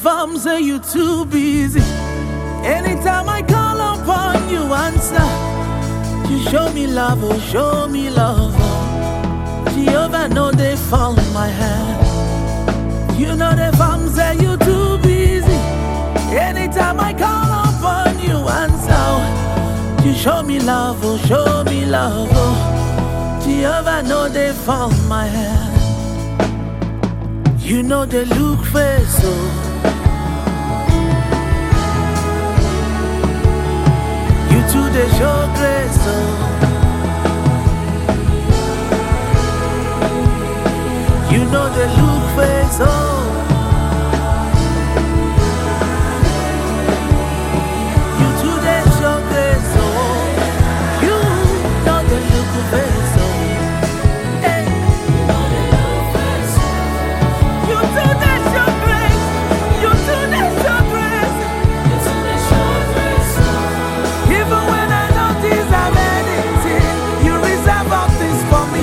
farm say you too busy. Anytime I call upon you, answer. You show me love, oh, show me love. Oh. Jehovah, know they fall in my hand. You know the farm say you too busy. Anytime I call upon you, answer. You show me love, oh, show me love. Oh. Jehovah, know they fall in my hand. You know they look face, oh. You too they show grace, oh. You know they look face, oh. You too they show grace, oh. You know they look face, oh. Hey. You too they show grace. You too they show grace. Even when I don't deserve anything, you reserve all things for me.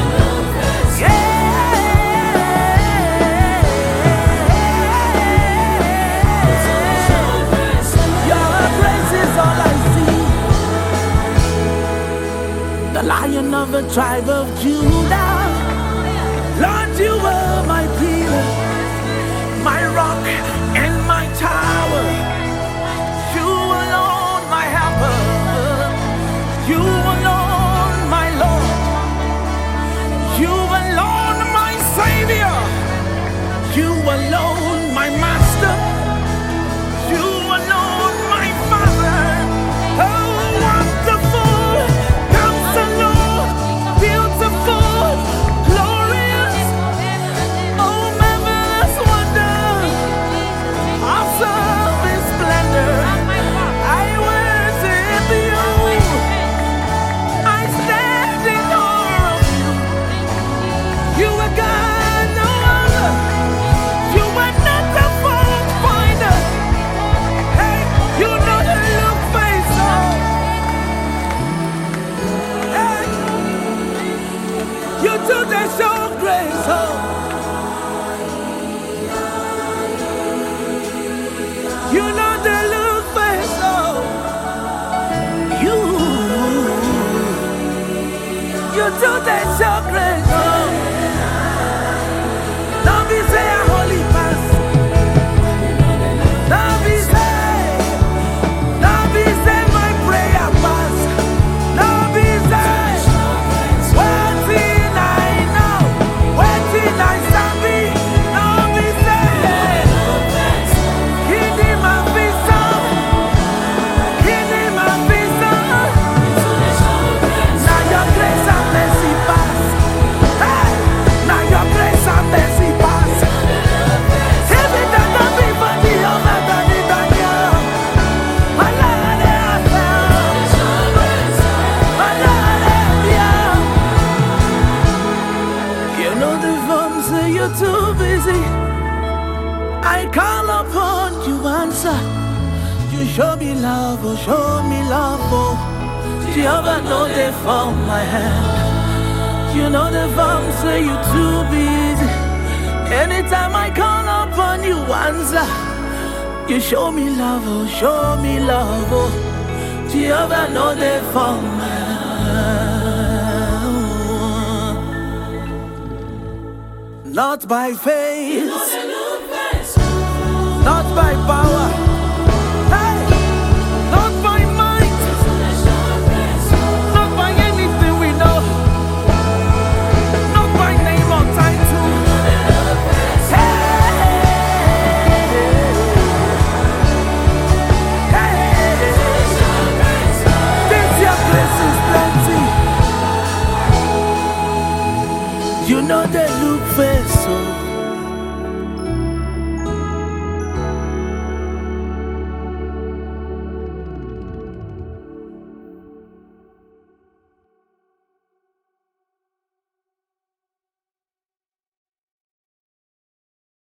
The Lion of the tribe of Judah, Lord, you were my pillar, my rock and my tower. You alone, my helper. You alone, my Lord. You alone, my Savior. You alone, my Master. You alone, my Father. Oh, wonderful. Do they show grace? Don't be say a holy pass. Don't be say my prayer pass. Don't be say waiting I know, waiting I sabi. Don't be say give him my visa, give him my visa. Now your grace and mercy pass. Hey, now your grace and mercy pass. If it doesn't be for the Almighty Daniel, my Lord, my Lord, you know the phone say you're too busy. I call upon you, answer. You show me love, oh, show me love, oh. Jehovah, know they found my hand. You know the phone say you too busy. Anytime I call upon you, answer. You show me love, oh, show me love, oh. Jehovah, know they found my hand. Not by faith, not by power.